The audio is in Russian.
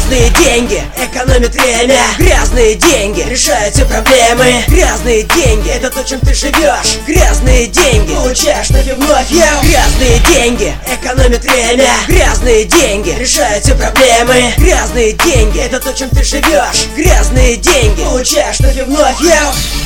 Грязные деньги экономят время. Грязные деньги решают все проблемы. Грязные деньги — это то, чем ты живешь. Грязные деньги получаешь вновь и вновь. Грязные деньги экономят время. Грязные деньги решают все проблемы. Грязные деньги — это то, чем ты живешь. Грязные деньги получаешь вновь и вновь.